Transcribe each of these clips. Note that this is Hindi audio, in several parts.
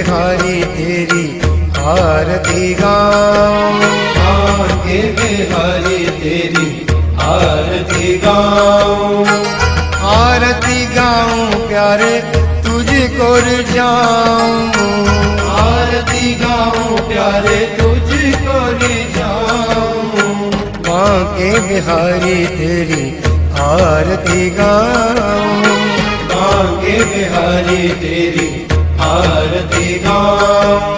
बिहारी तेरी आरती गाऊं, बांके बिहारी तेरी आरती गाऊं, आरती गाऊं प्यारे तुझको रिझाऊं, आरती गाऊं प्यारे तुझको रिझाऊं, बांके बिहारी तेरी आरती गाऊं, बांके बिहारी तेरी आरती गाऊं।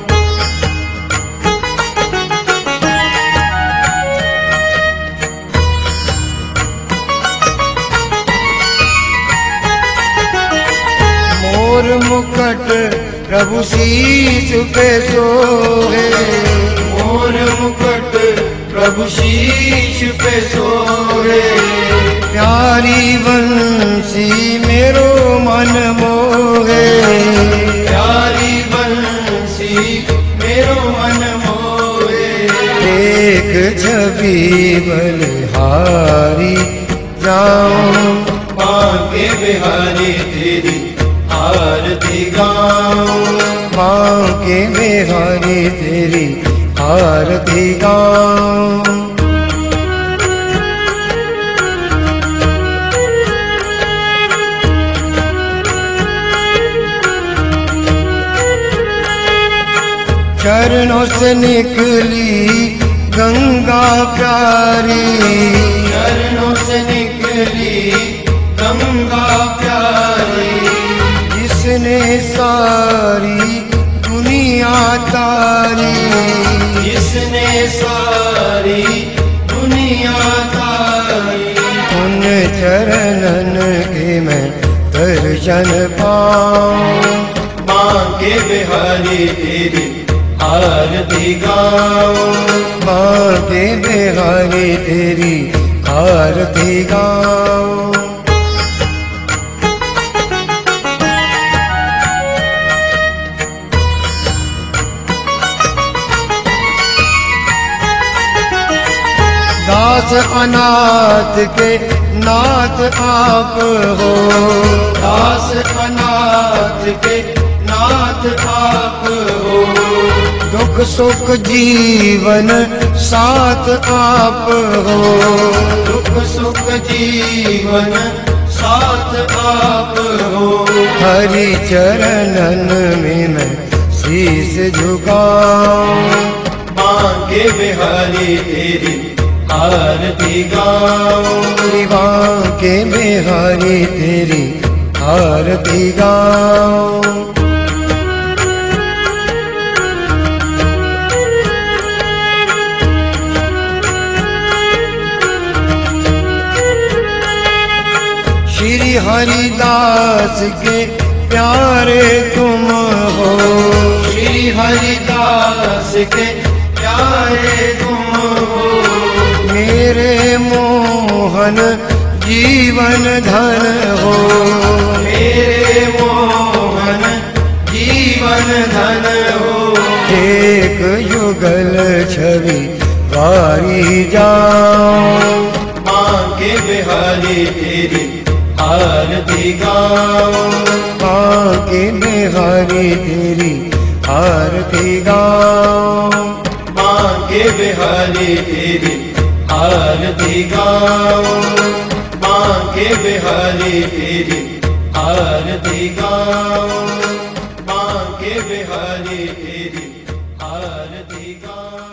मोर मुकुट प्रभु शीश पे सोहे, मोर मुकुट प्रभु शीश पे सोहे, प्यारी बंसी मेरो मन मोहे, प्यारी बंसी मेरो मन मोहे, एक छवि बलिहारी जाऊं, बांके बिहारी तेरी आरती गाऊं, बांके बिहारी तेरी आरती गाऊं। चरणों से निकली गंगा प्यारी, चरणों से निकली गंगा प्यारी, जिसने सारी दुनिया तारी, जिसने सारी दुनिया तारी, उन चरणन के मैं दर्शन पाऊं, बांके बिहारी तेरी आरती गाऊं, बांके बिहारी तेरी आरती गाऊं। दास अनाथ के नाथ आप हो, दास अनाथ के नाथ आप हो, दुख सुख जीवन साथ आप हो, दुख सुख जीवन साथ आप हो, हरि चरणन में मैं शीश झुकाऊं, बांके बिहारी तेरी आरती गाऊं, बांके बिहारी तेरी आरती गाऊं। श्री हरिदास के प्यारे तुम हो, श्री हरिदास के प्यारे तुम हो, मेरे मोहन जीवन धन हो, मेरे मोहन जीवन धन हो, एक युगल छवि वारी जाऊं, बांके बिहारी तेरी आरती गाऊं, बांके बिहारी तेरी आरती गाऊं, बांके बिहारी तेरी आरती गाऊं, बांके बिहारी तेरी आरती गाऊं, बांके बिहारी तेरी आरती गाऊं।